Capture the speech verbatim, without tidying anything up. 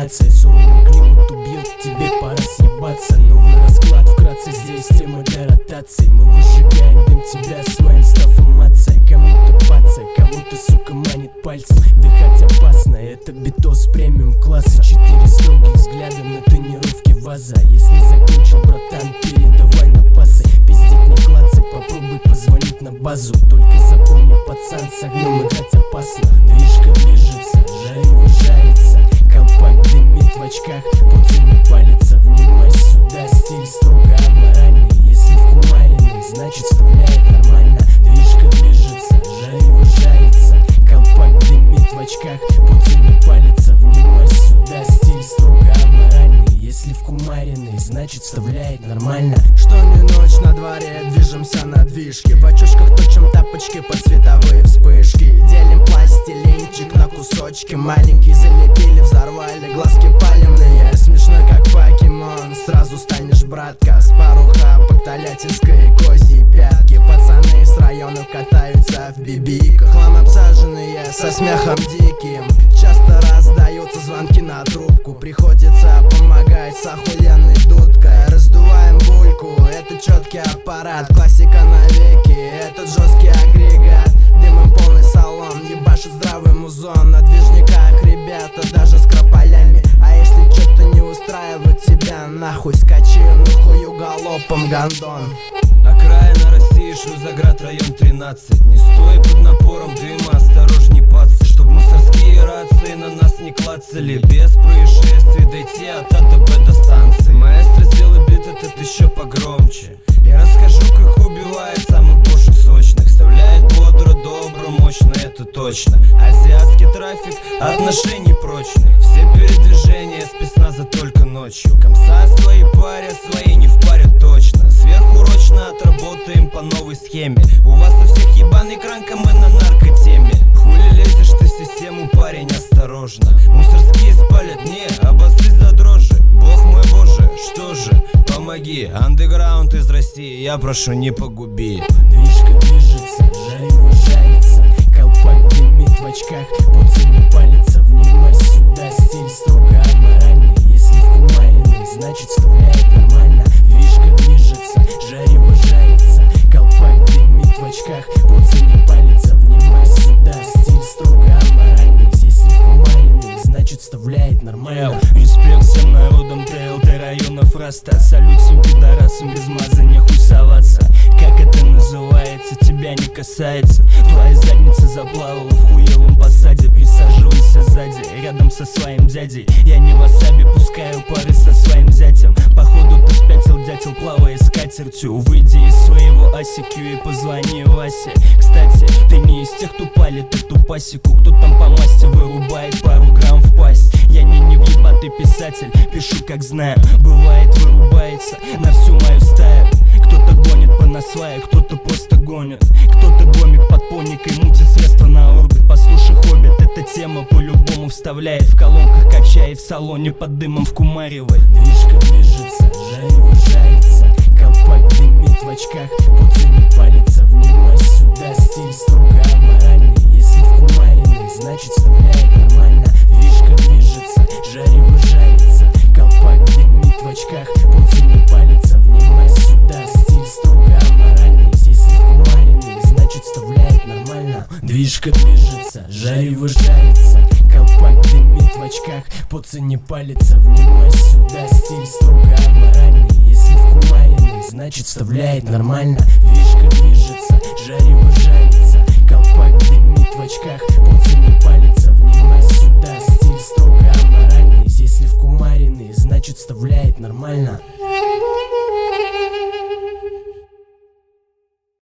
интеграция. Суровый климат убьет, тебе пора съебаться. Новый расклад вкратце, здесь тема для ротации. Мы выжигаем дым тебя своим стафомацией. Кому-то паца, кого-то, сука, манит пальцем. Дыхать опасно, это битос премиум класса. Четыре строгих взгляда на тонировке ваза. Если закончил, братан, передавай на пасы. Пиздеть не клацай, попробуй позвонить на базу. Только запомни, пацан, с огнем играть опасно. Движка движется, жарево жарится. Колпак дымит в очках, пуцин не палится. Внимай сюда, стиль строго аморальный. Если вкумаренный, значит вставляет нормально. Движка движется, жарево жарится. Колпак дымит в очках, пуцин не палится. Внимай сюда, стиль строго аморальный. Если вкумаренный, значит вставляет нормально. Что не ночь на дворе, движемся на движке. В очочках точим тапочки под световые вспышки. Делим пластилинчик на кусочки. Маленькие залепили, взорвали, глазки палевные. Смешно как покемон, сразу станешь братка. Спаруха по Тольяттинской и козьей пятки. Пацаны с районов катаются в бибиках. Хлам обсаженные со смехом диким. Часто раздаются звонки на трубку. Приходится помогать с охуенной дудкой. Раздуваем бульку, это четкий аппарат. Классика навеки, этот жесткий агрегат. Дымом полный салон, ебашит здравый музон. На движниках ребята даже с крополями. А если что-то не устраивает тебя, нахуй скачи, ну хую галопом гондон. Окраина России, Шлюзоград, район тринадцать. Не стой под напором дыма, осторожней, пацы. Чтоб мусорские рации на нас не клацали. Без происшествий дойти от А до Б до станции. Маэстро, сделай бит этот еще погромче. Я расскажу, как убивает самых бошек сочных. Вставляет бодро, добро, мощно, это точно. Азиатский трафик, отношений прочных. Все передвижения спецназа только ночью. Комса свои паря, свои не впарят точно. Сверхурочно отработаем по новой схеме. У вас у всех ебаный кранка, мы на наркотеме. Хули лезешь ты в систему, парень, осторожно. Мусорские спалят, не, обострись до дрожи. Бог мой боже, что же, помоги. Андеграунд из России, я прошу, не погуби. Движка движется, жарево жарится. Колпак дымит в очках, пуцин не палится. Внимай сюда, стиль строго аморальный. Если вкумаренный, значит вставляет нормально. Движка движется, жарево жарится. Колпак дымит в очках, пуцин не палится. Внимай сюда, стиль строго аморальный. Если вкумаренный, значит вставляет нормально. Респект всем народам ТЛТ районов Раста. Салют всем пидорасам, без маза не хуй соваться. Как это называется, тебя не касается. Твоя задница заплавала в хуевом посаде. Присаживайся сзади, рядом со своим дядей. Я не васаби, пускаю пары со своим зятем. Походу ты спятил, дятел, плавая с катертью. Выйди из своего асикю и позвони Васе. Кстати, ты не из тех, кто палит эту пасеку. Кто там по масти вырубает пару грамм в пасть. Я не невъебатый писатель, пишу как знаю. Бывает вырубается на всю мою стаю. Кто-то гонит по насвае, кто-то просто гонит. Кто-то гомик под поникой мутит средства на орбит. Послушай, хоббит, эта тема по-любому вставляет. В колонках качай, в салоне под дымом вкумаривай. Движка движется, жарево жарится. Колпак дымит в очках, пуцин не палится. Внимай сюда, стиль строго аморальный. Если вкумаренный, значит вставляет нормально. Движка движется, жарево жарится. Колпак дымит в очках, пуцин не палится. Внимай сюда, стиль строго аморальный. Если вкумаренный, значит вставляет нормально. Движка движется, жарево жарится. Колпак дымит в очках, пуцин не палится. Внимай сюда, стиль строго аморальный. Если вкумаренный, значит вставляет нормально. Движка движется, жарево жарится.